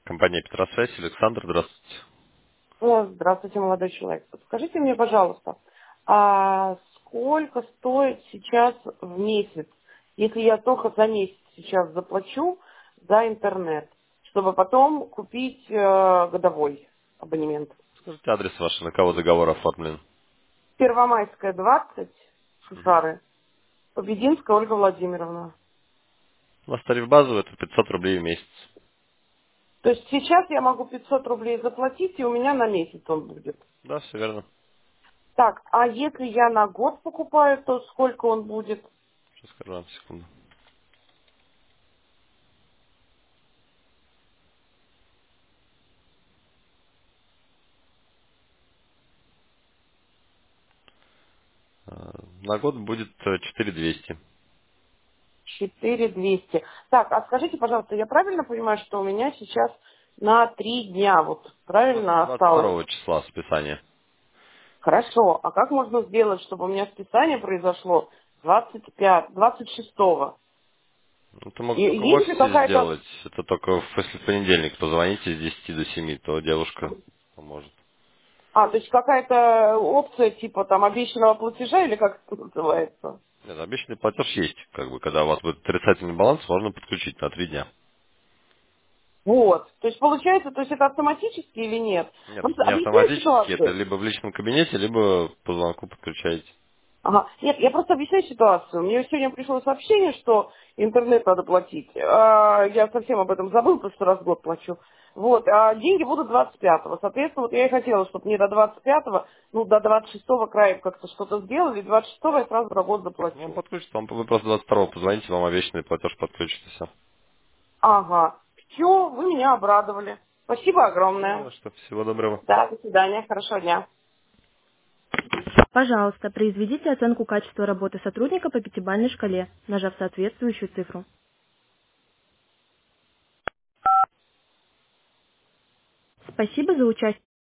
Компания Петросвязь, Александр, здравствуйте. Здравствуйте, молодой человек. Скажите мне, пожалуйста, а сколько стоит сейчас в месяц, если я только за месяц сейчас заплачу за интернет, чтобы потом купить годовой абонемент? Скажите адрес ваш, на кого договор оформлен. Первомайская, 20, Сусары. Побединская Ольга Владимировна. У нас тариф базовый, это 500 рублей в месяц. То есть сейчас я могу 500 рублей заплатить, и у меня на месяц он будет. Да, все верно. Так, а если я на год покупаю, то сколько он будет? Сейчас скажу вам, секунду. На год будет 4200. 4200. Так, а скажите, пожалуйста, я правильно понимаю, что у меня сейчас на 3 дня, вот У вас правильно до осталось? 22 числа списание. Хорошо. А как можно сделать, чтобы у меня списание произошло 25, 26-го? Это могут только в Есть ли офисе какая-то... сделать. Это только если в понедельник позвоните с 10 до 7, то девушка поможет. А, то есть какая-то опция типа там обещанного платежа или как это называется? Нет, обещанный платеж есть. Когда у вас будет отрицательный баланс, можно подключить на 3 дня. Вот. То есть получается, то есть это автоматически или нет? Нет, Просто это не объясняю автоматически, это ситуацию. либо в личном кабинете, либо по звонку подключаете. Ага. Нет, я просто объясняю ситуацию. Мне сегодня пришло сообщение, что интернет надо платить. Я совсем об этом забыл, потому что раз в год плачу. Вот, а деньги будут 25-го. Соответственно, вот я и хотела, чтобы не до 25-го, ну, до 26-го края как-то что-то сделали, 26-го я сразу за год Вам заплачу. подключат, вы просто 22 позвоните, вам обещанный платеж подключит и все. Ага. Все, вы меня обрадовали. Спасибо Не огромное. за что, всего доброго. Да, до свидания, хорошего дня. Пожалуйста, произведите оценку качества работы сотрудника по пятибалльной шкале, нажав соответствующую цифру. Спасибо за участие.